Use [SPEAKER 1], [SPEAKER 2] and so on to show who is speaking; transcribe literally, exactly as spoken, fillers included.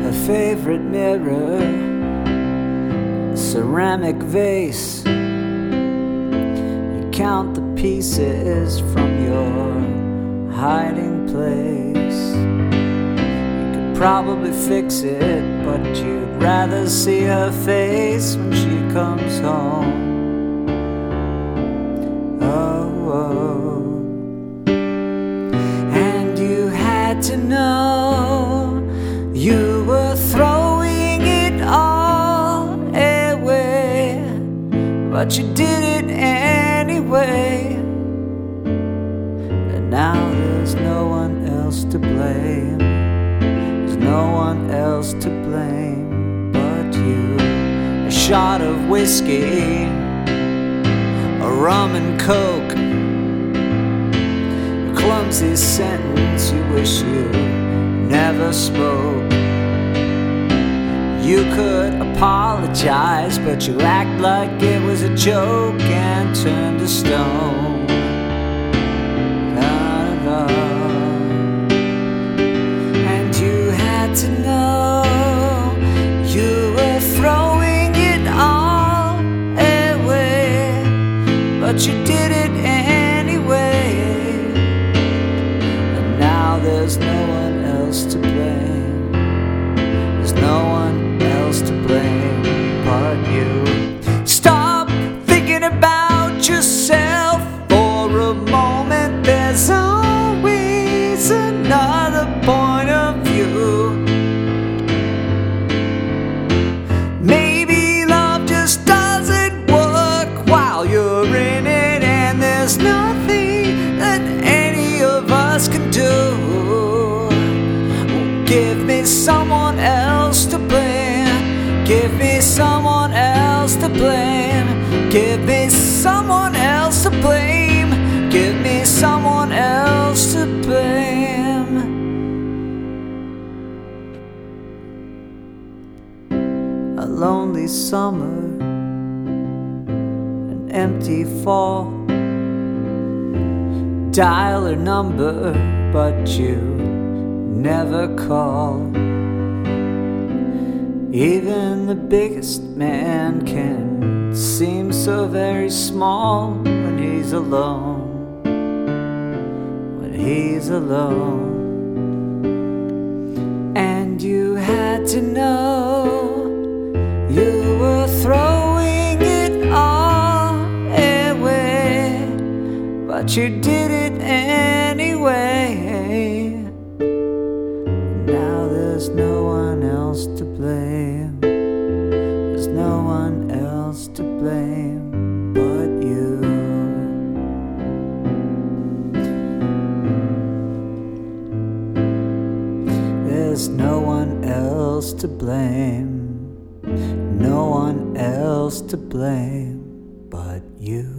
[SPEAKER 1] a favorite mirror, a ceramic vase. You count the pieces from your hiding place. You could probably fix it, but you'd rather see her face when she comes home. Oh, oh. And you had to know you were throwing it all away, but you did it anyway. And now there's no one else to blame. There's no one else to blame but you. A shot of whiskey, a rum and coke, a clumsy sentence you wish you never spoke. You could apologize, but you act like it was a joke and turned to stone. Da, da, da. And you had to know you were throwing it all away, but you did it anyway. And now there's no one else to blame. There's no one else to blame but you. Stop thinking about yourself for a moment. There's always another point of view. Maybe love just doesn't work while you're in it, and there's nothing that any of us can do. Give me someone else to blame. Give me someone else to blame. Give me someone else to blame. Give me someone else to blame. A lonely summer, an empty fall. Dial her number, but you never call. Even the biggest man can seem so very small when he's alone. When he's alone. And you had to know you were throwing it all away, but you did it anyway. Now there's no one else to blame. There's no one else to blame but you. There's no one else to blame. No one else to blame but you.